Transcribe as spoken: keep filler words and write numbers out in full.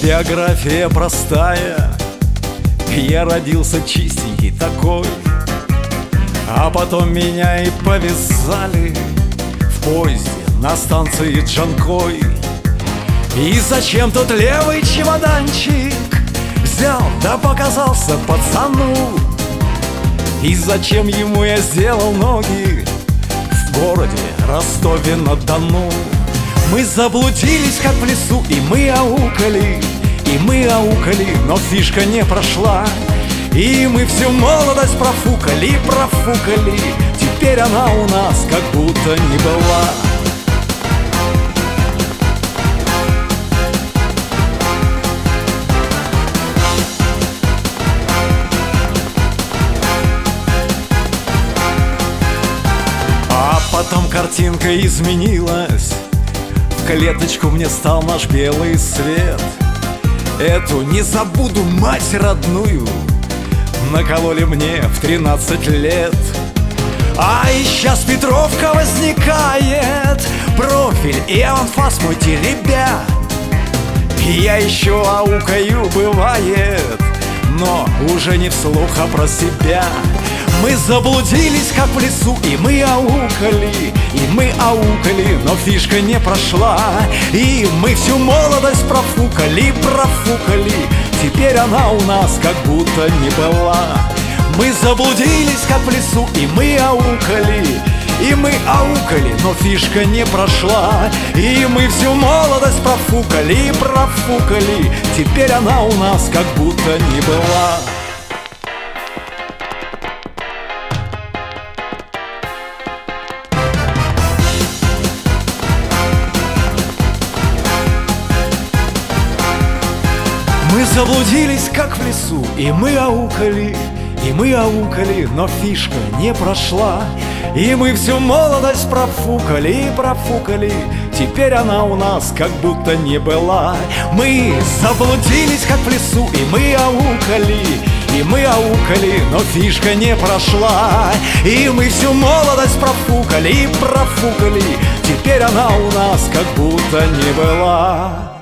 Биография простая, я родился чистенький такой, а потом меня и повязали в поезде на станции Джанкой. И зачем тут левый чемоданчик взял, да показался пацану? И зачем ему я сделал ноги в городе Ростове-на-Дону? Мы заблудились, как в лесу, и мы аукали, и мы аукали, но фишка не прошла. И мы всю молодость профукали, профукали, теперь она у нас как будто не была. А потом картинка изменилась, в клеточку мне стал наш белый свет. Эту не забуду мать родную накололи мне в тринадцать лет. А и сейчас Петровка возникает, профиль и анфас мой теребя. Я еще аукаю, бывает, но уже не вслух, а про себя. Мы заблудились, как в лесу, и мы аукали, и мы аукали, но фишка не прошла. И мы всю молодость профукали, профукали, теперь она у нас как будто не была. Мы заблудились, как в лесу, и мы аукали, и мы аукали, но фишка не прошла. И мы всю молодость профукали, профукали, теперь она у нас как будто не была. Мы заблудились, как в лесу, и мы аукали, и мы аукали, но фишка не прошла. И мы всю молодость профукали, профукали, теперь она у нас как будто не была. Мы заблудились, как в лесу, и мы аукали, и мы аукали, но фишка не прошла. И мы всю молодость профукали, профукали, теперь она у нас как будто не была.